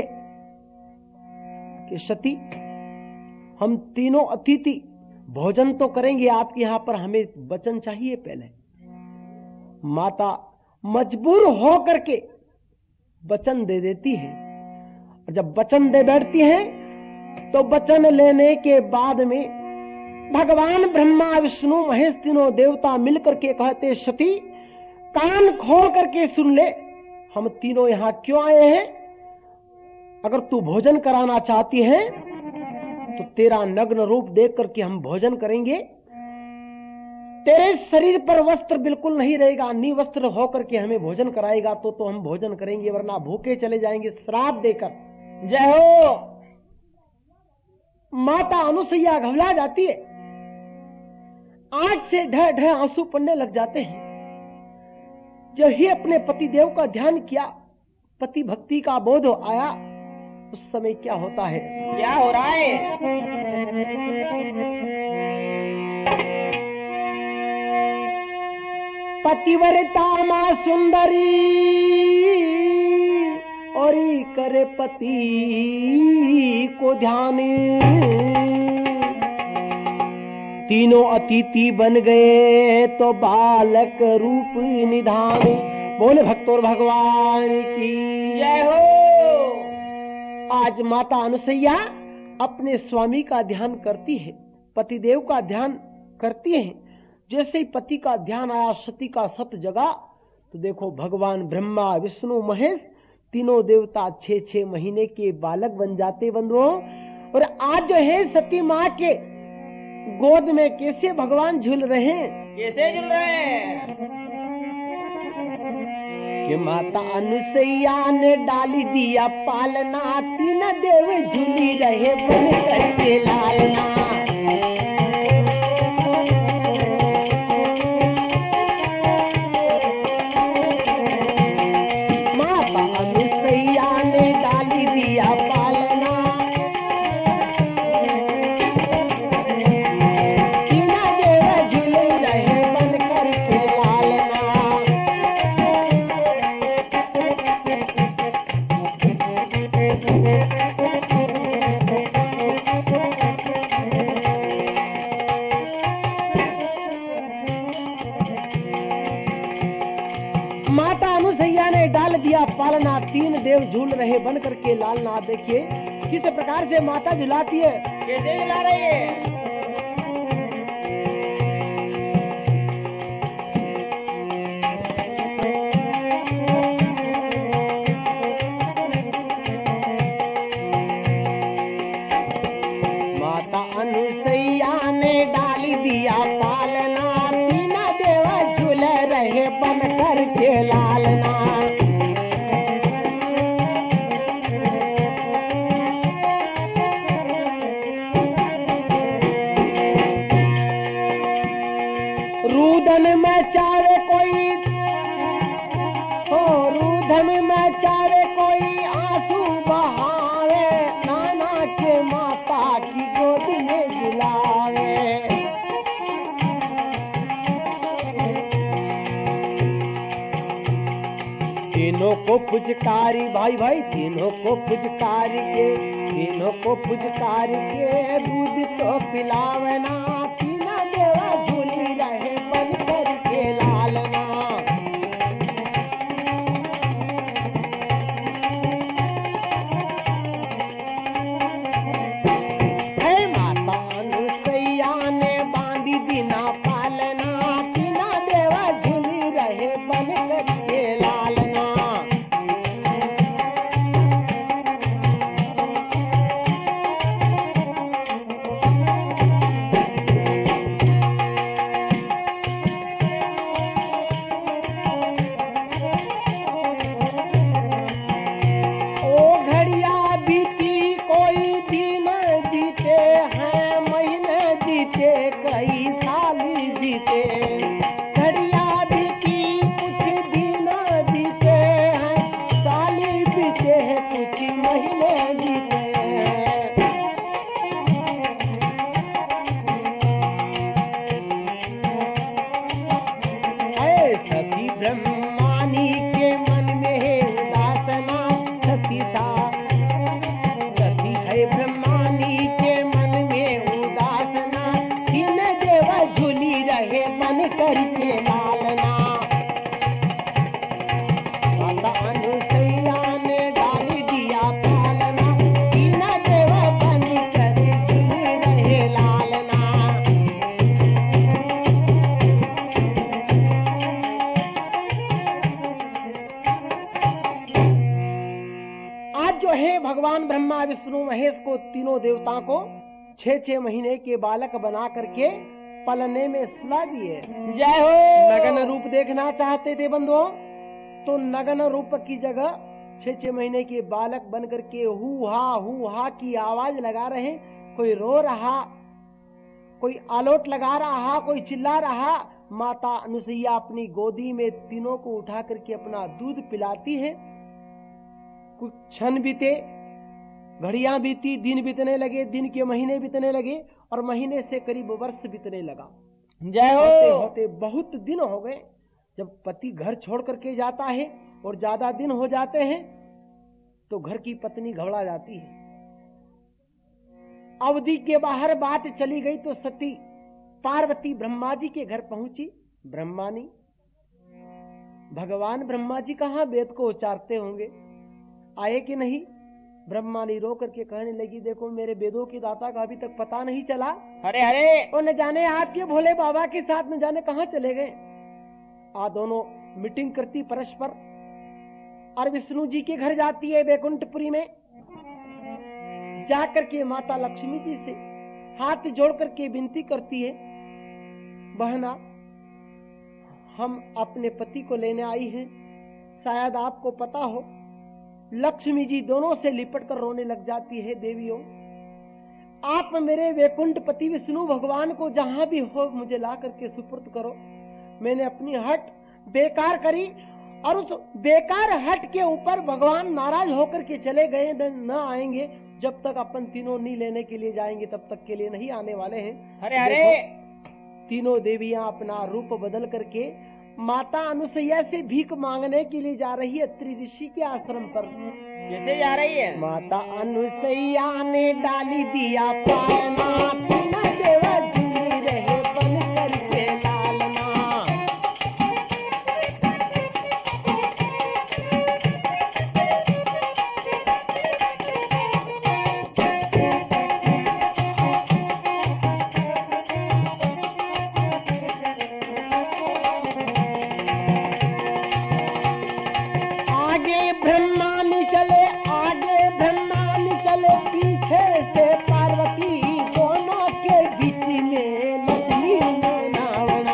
कि सती हम तीनों अतिथि भोजन तो करेंगे आपके यहां पर, हमें वचन चाहिए पहले। माता मजबूर हो करके वचन दे देती है। और जब वचन दे बैठती है तो वचन लेने के बाद में भगवान ब्रह्मा विष्णु महेश तीनों देवता मिलकर के कहते, सती कान खोल करके सुन ले, हम तीनों यहां क्यों आए हैं। अगर तू भोजन कराना चाहती है तो तेरा नग्न रूप देख करके हम भोजन करेंगे। तेरे शरीर पर वस्त्र बिल्कुल नहीं रहेगा, निवस्त्र होकर के हमें भोजन कराएगा तो तो हम भोजन करेंगे, वरना भूखे चले जाएंगे श्राप देकर। जय हो। माता अनुसैया घबरा जाती है। आंख से ढह ढह आंसू पड़ने लग जाते हैं। जब ही अपने पति देव का ध्यान किया, पति भक्ति का बोध आया, उस समय क्या होता है, क्या हो रहा है। पतिव्रता मां सुंदरी और करे पति को ध्यान। तीनों अतिथि बन गए तो बालक रूप निधान। बोले भक्तों भगवान की जय हो। आज माता अनुसैया अपने स्वामी का ध्यान करती है, पतिदेव का ध्यान करती है। जैसे ही पति का ध्यान आया, सती का सत जगा, तो देखो भगवान ब्रह्मा विष्णु महेश तीनों देवता छह छह महीने के बालक बन जाते बंधुओं। और आज जो है सती माँ के गोद में कैसे भगवान झूल रहे हैं, कैसे झूल रहे हैं। कि माता अनुसैया ने डाली दिया पालना, तीन देव झूली रहे बन करके लालना। माता अनुसैया ने डाली दिया पालना, तीन देव झूले रहे बन करके लालना। माता अनुसैया ने डाल दिया पालना, तीन देव झूल रहे बन करके लालना। देखिए किस प्रकार से माता झुलाती है, कैसे झुला रही है। माता अनुसैया ने डाल दिया पालना, तीन देव झूल रहे बन करके लालना। रूदन में चारे कोई हो, रूदन में चारे कोई आंसू बहावे, नाना के माता की गोद में झुलावे। तीनों को पुचकारी भाई भाई, तीनों को पुचकारी के, तीनों को पुचकारी के दूध तो पिलावना। तीना देवा झूली रहे बन करके लालना। हे माता अनुसैया ने बांधी दीना पालना, तीना देवा झूली रहे बन भगवान ब्रह्मा विष्णु महेश को तीनों देवताओं को छह छह महीने के बालक बना करके पलने में सुला दिए। जय हो। नगन रूप देखना चाहते थे बंधुओं, तो नगन रूप की जगह छह छह महीने के बालक बन करके हु हा हु हा की आवाज लगा रहे। कोई रो रहा, कोई आलोट लगा रहा, कोई चिल्ला रहा। माता अनुसैया अपनी गोदी में तीनों को उठा करके अपना दूध पिलाती है। कुछ क्षण बीते, घड़ियां बीती, दिन बीतने लगे, दिन के महीने बीतने लगे और महीने से करीब वर्ष बीतने लगा। जय होते हो। होते बहुत दिन हो गए। जब पति घर छोड़ करके जाता है और ज्यादा दिन हो जाते हैं तो घर की पत्नी घबरा जाती है। अवधि के बाहर बात चली गई तो सती पार्वती ब्रह्मा जी के घर पहुंची। ब्रह्मानी, भगवान ब्रह्मा जी कहाँ वेद को उच्चारते होंगे, आए कि नहीं? ब्रह्मानी रो करके कहने लगी, देखो मेरे वेदों की दाता का अभी तक पता नहीं चला। अरे अरे और न जाने आपके भोले बाबा के साथ न जाने कहां चले गए। आ दोनों मीटिंग करती परस्पर और विष्णु जी के घर जाती है बैकुंठपुरी में। जाकर के माता लक्ष्मी जी से हाथ जोड़ करके विनती करती है, बहना हम अपने पति को लेने आई हैं, शायद आपको पता हो। लक्ष्मी जी दोनों से लिपट कर रोने लग जाती है, देवियों आप मेरे वैकुंठ पति विष्णु भगवान को जहां भी हो मुझे ला करके सुपुर्द करो। मैंने अपनी हट बेकार करी और उस बेकार हट के ऊपर भगवान नाराज होकर के चले गए, न आएंगे जब तक अपन तीनों नहीं लेने के लिए जाएंगे तब तक के लिए नहीं आने वाले हैं। अरे अरे तीनों देवियां अपना रूप बदल करके माता अनुसैया से भीख मांगने के लिए जा रही है त्रि ऋषि के आश्रम पर। कैसे जा रही है? माता अनुसैया ने डाली दिया पालना, तीनों देवा झूली रहे बन करके लालना। ब्रह्मानी चले आगे, ब्रह्मानी चले पीछे से, पार्वती दोनों के बीच में लक्ष्मी नावना।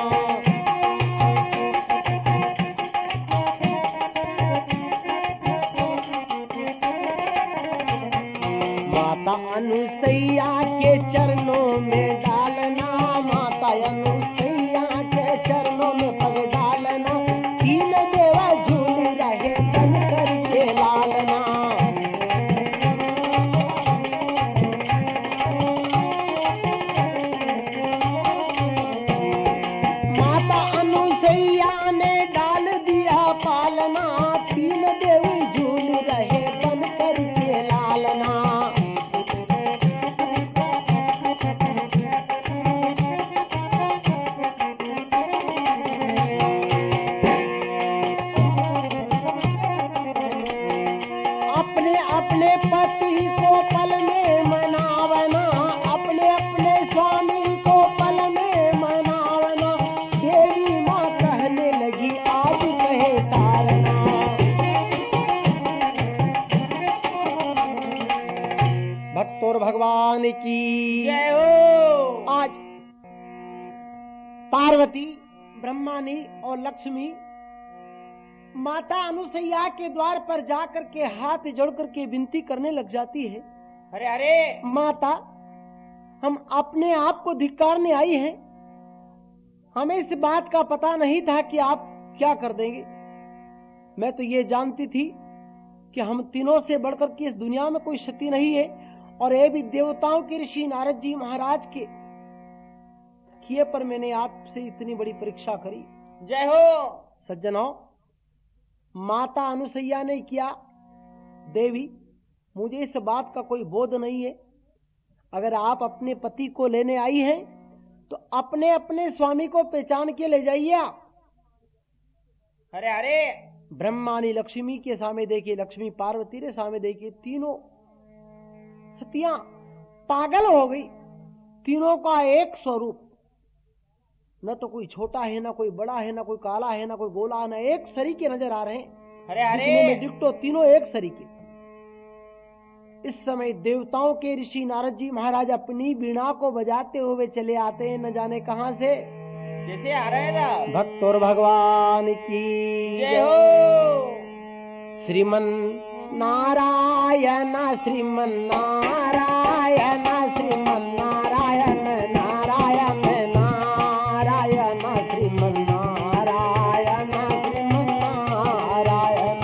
माता अनुसैया के चरणों में डालना, माता अनुसैया के चरणों में पग डालना। तीन देवा झूल रहे बन करके लालना। माता अनुसैया ने डाल दिया पालना, तीन देवी झूल रहे बन करके लालना। अपने पति को पल में मनावना, अपने अपने स्वामी को पल में मनावना। देवी माँ कहने लगी आज कहे तारना। भक्तों भगवान की जय हो। आज पार्वती, ब्रह्मानी और लक्ष्मी माता अनुसैया के द्वार पर जाकर के हाथ जोड़ करके विनती करने लग जाती है। अरे अरे माता हम अपने आप को धिक्कारने आई हैं, हमें इस बात का पता नहीं था कि आप क्या कर देंगे। मैं तो ये जानती थी कि हम तीनों से बढ़कर के इस दुनिया में कोई शक्ति नहीं है और ये भी देवताओं के ऋषि नारद जी महाराज के किए पर मैंने आपसे इतनी बड़ी परीक्षा करी। जय हो। सज्जनों, माता अनुसैया ने किया, देवी मुझे इस बात का कोई बोध नहीं है। अगर आप अपने पति को लेने आई हैं तो अपने अपने स्वामी को पहचान के ले जाइए। अरे अरे ब्रह्मानी लक्ष्मी के सामने देखिए, लक्ष्मी पार्वती के सामने देखिए, तीनों सतियां पागल हो गई। तीनों का एक स्वरूप, न तो कोई छोटा है, ना कोई बड़ा है, ना कोई काला है, ना कोई गोला, ना एक सरीके नजर आ रहे हैं। अरे अरे दिखने में डिट्टो, तीनों एक सरीके। इस समय देवताओं के ऋषि नारद जी महाराज अपनी बीणा को बजाते हुए चले आते हैं, न जाने कहां से। कैसे आ रहे हैं साहब? भक्त और भगवान की जय हो। श्रीमन नारायण श्रीमन नारायण श्रीमन नारायण नारायण नारायण श्रीमन नारायण श्रीमन नारायण।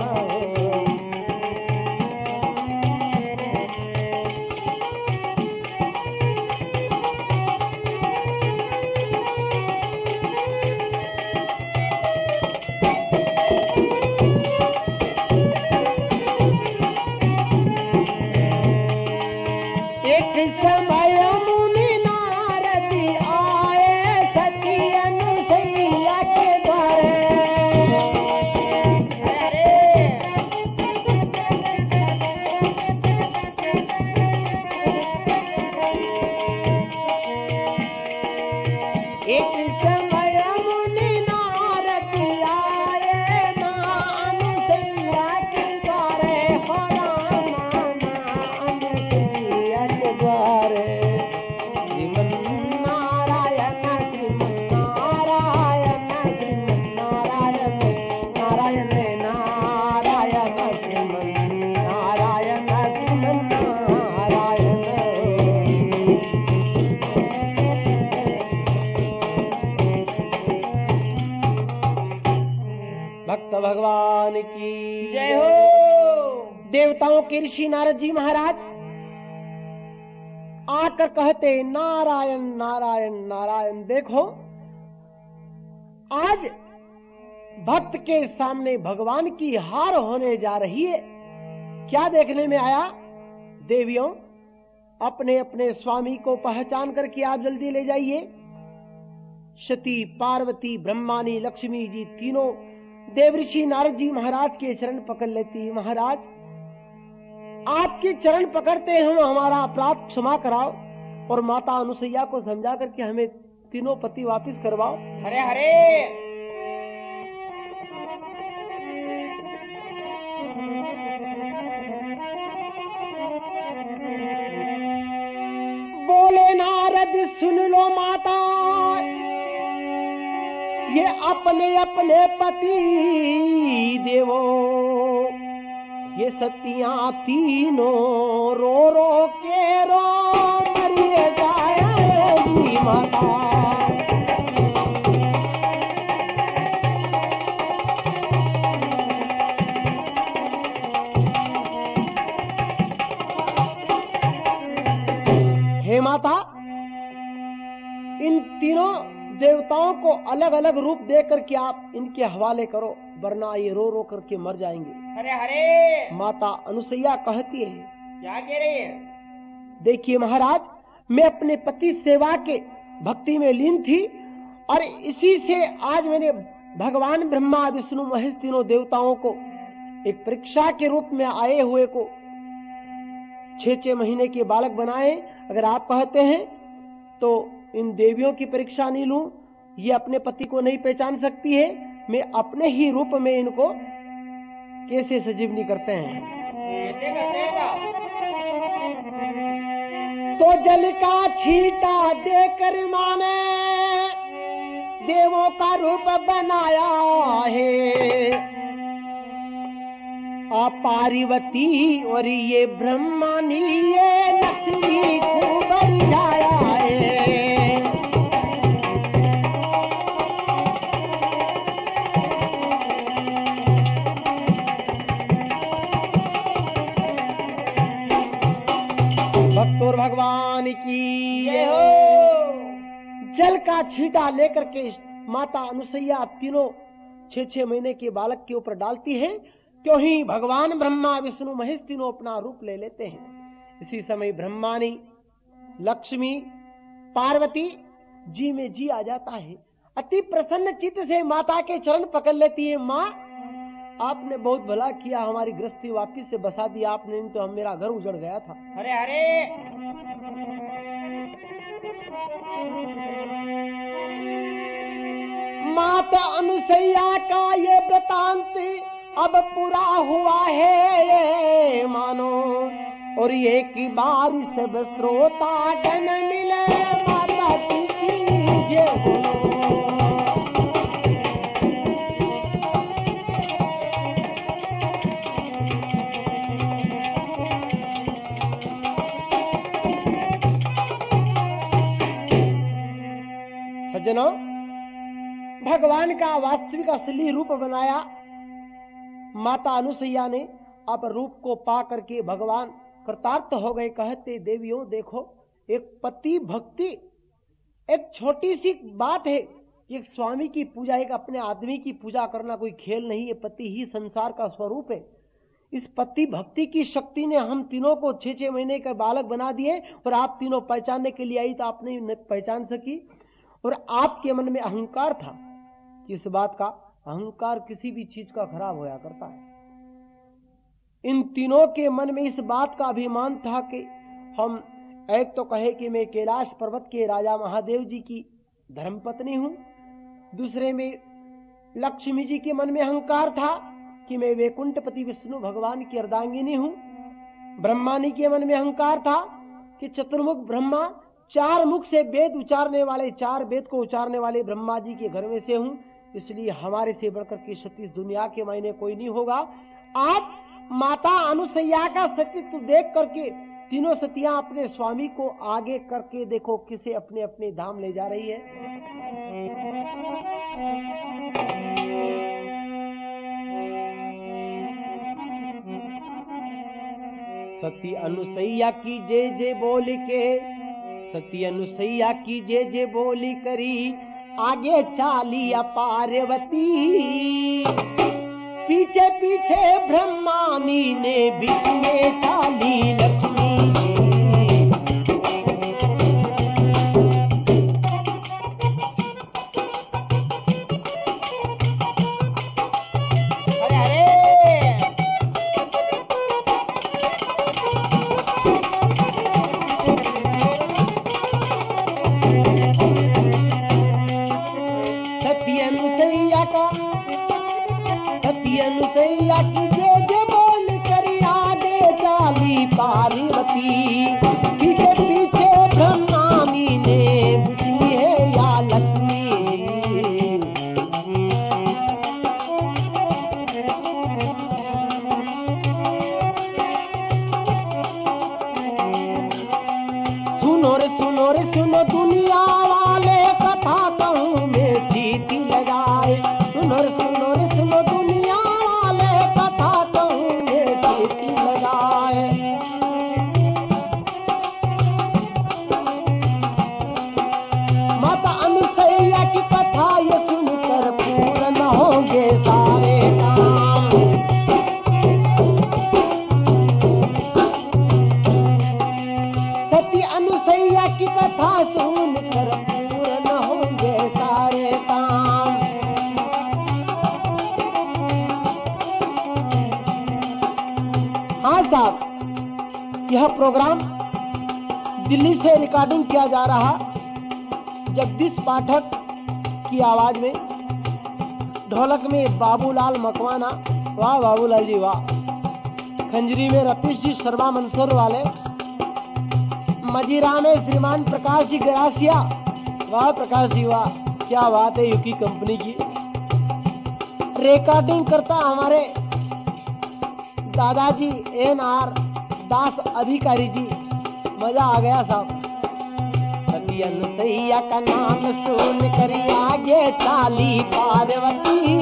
एक समय मुनि नारद आए सती अनुसैया के द्वारे। अरे एक समय मुनि नारद आए मां अनुसैया के द्वारे। हो राम मां अनुसैया के द्वारे। श्रीमन नारायण श्रीमन नारायण श्रीमन नारायण नारायण नारायण श्रीमन नारायण श्रीमन नारायण। भक्त भगवान की जय हो। देवताओं के ऋषि नारद जी महाराज आकर कहते नारायण नारायण नारायण। देखो आज भक्त के सामने भगवान की हार होने जा रही है। क्या देखने में आया? देवियों, अपने अपने स्वामी को पहचान करके आप जल्दी ले जाइए। सती, पार्वती, ब्रह्मानी, लक्ष्मी जी तीनों देवऋषि नारद जी महाराज के चरण पकड़ लेती है। महाराज, आपके चरण पकड़ते हम हमारा अपराध क्षमा कराओ और माता अनुसैया को समझा करके हमें तीनों पति वापस करवाओ। हरे हरे। बोले नारद सुन लो माता, ये अपने अपने पति देवो, ये सतियां तीनों रो रो के रो मरिए जाएगी माता। हे माता, इन तीनों देवताओं को अलग अलग रूप दे करके आप इनके हवाले करो, वरना ये रो रो करके मर जाएंगे। हरे हरे। माता अनुसैया कहती है, क्या कह रही है? देखिए महाराज, मैं अपने पति सेवा के भक्ति में लीन थी और इसी से आज मैंने भगवान ब्रह्मा विष्णु महेश तीनों देवताओं को एक परीक्षा के रूप में आए हुए को छह छह महीने के बालक बनाए। अगर आप कहते हैं तो इन देवियों की परीक्षा नहीं लूं, ये अपने पति को नहीं पहचान सकती है, मैं अपने ही रूप में इनको कैसे सजीवनी करते हैं। कैसे करते हैं साहब? तो जल का छींटा देकर माने देवों का रूप बनाया है। आ पार्वती और ये ब्रह्मानी ये लक्ष्मी खूब रिझाया है। भक्त और भगवान की जय हो। जल का छींटा लेकर के माता अनुसैया तीनों छह छह महीने के बालक के ऊपर डालती है, क्यों ही भगवान ब्रह्मा विष्णु महेश तीनों अपना रूप ले लेते हैं। इसी समय ब्रह्मानी, लक्ष्मी, पार्वती जी में जी आ जाता है। अति प्रसन्न चित्त से माता के चरण पकड़ लेती है। माँ, आपने बहुत भला किया, हमारी गृहस्थी वापिस से बसा दिया आपने, नहीं तो हम मेरा घर उजड़ गया था। हरे हरे। माता अनुसैया का ये वृतांत अब पूरा हुआ है, मानो और ये की बारी सब श्रोता गण मिले माता की जय बोलो। सज्जनों, भगवान का वास्तविक असली रूप बनाया माता अनुसैया ने। अब रूप को पा करके भगवान कृतार्थ हो गए। कहते देवियों देखो, एक पति भक्ति एक छोटी सी बात है। एक स्वामी की पूजा, एक अपने आदमी की पूजा करना कोई खेल नहीं है। पति ही संसार का स्वरूप है। इस पति भक्ति की शक्ति ने हम तीनों को छह छह महीने का बालक बना दिए। और आप तीनों पहचानने के लिए आई तो आप नहीं पहचान सकी। और आपके मन में अहंकार था। किस बात का अहंकार? किसी भी चीज का खराब होया करता है। इन तीनों के मन में इस बात का अभिमान था कि हम, एक तो कहे कि मैं कैलाश पर्वत के राजा महादेव जी की धर्मपत्नी हूं। दूसरे में लक्ष्मी जी के मन में अहंकार था कि मैं वैकुंठपति विष्णु भगवान की अर्धांगिनी हूं। ब्रह्मा जी के मन में अहंकार था कि चतुर्मुख ब्रह्मा, चार मुख से वेद उचारने वाले, चार वेद को उचारने वाले ब्रह्मा जी के घर में से हूं। इसलिए हमारे से बढ़कर के सती दुनिया के मायने कोई नहीं होगा। आप माता अनुसैया का सतीत्व देख करके तीनों सतियां अपने स्वामी को आगे करके देखो किसे अपने अपने धाम ले जा रही है। सती अनुसैया की जय जय बोल के, सती अनुसैया की जय जय बोली करी आगे चाली पार्वती। पीछे पीछे ब्रह्मानी ने बीच में चाली लक्ष्मी। सती अनुसैया का, सती अनुसैया की जय जय बोल करी आगे चाली पार्वती। पीछे पीछे ब्रह्मानी ने विष्णु है या लक्ष्मी। सुनो रे सुनो रे सुनो दुनिया वाले कथा कहूँ मैं जीती लगाए। सुनो रे सुनो रे सुनो दुनिया वाले कथा कहूँ मैं जीती लगाए। माता अनुसैया की कथा ये सुनकर पूर्ण होंगे सारे काम। सती अनुसैया की कथा सुनकर पूर्ण होंगे सारे काम। हाँ साहब, यह प्रोग्राम दिल्ली से रिकॉर्डिंग किया जा रहा जगदीश पाठक की आवाज में। ढोलक में बाबूलाल मकवाना, वाह बाबूलाल जी वाह। खंजरी में रतीश जी शर्मा मंसूर वाले। मजीरा में श्रीमान प्रकाश जी गरासिया, वाह प्रकाश जी वाह, क्या बात है यूकी कंपनी की। रिकॉर्डिंग करता हमारे दादाजी एन आर दास अधिकारी जी, मजा आ गया साहब। सती अनुसैया का नाम सुन कर आगे चाली पार्वती।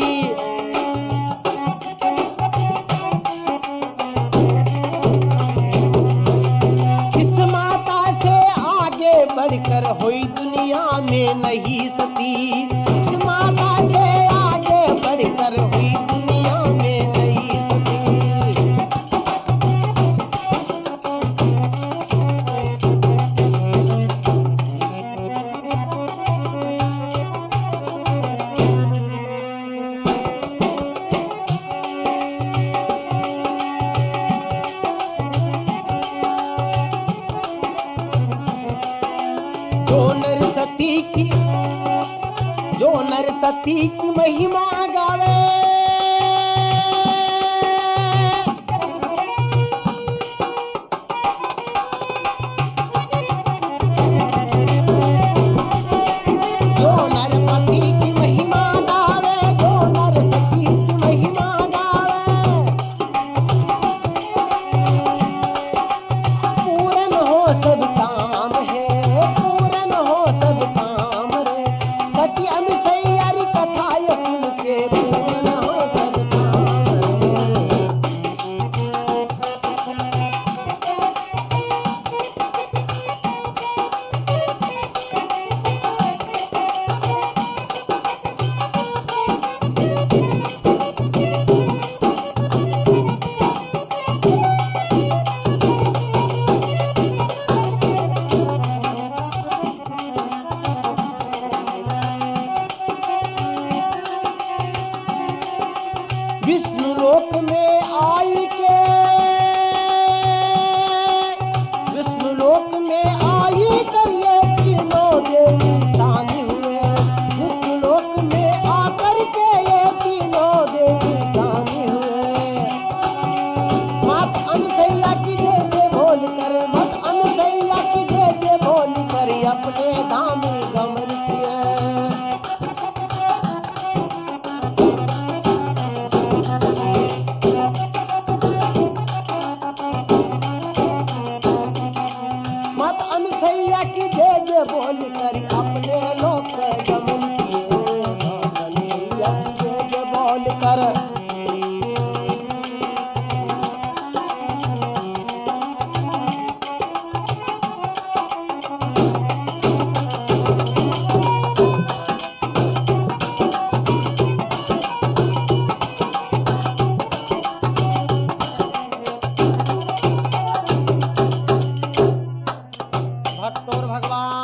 बढ़कर हुई दुनिया में नहीं सती। इस माता से आगे बढ़कर हुई दुनिया में नहीं सती। जो नर सती की, जो नर सती की महिमा गावे,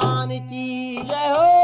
भगवान की जय हो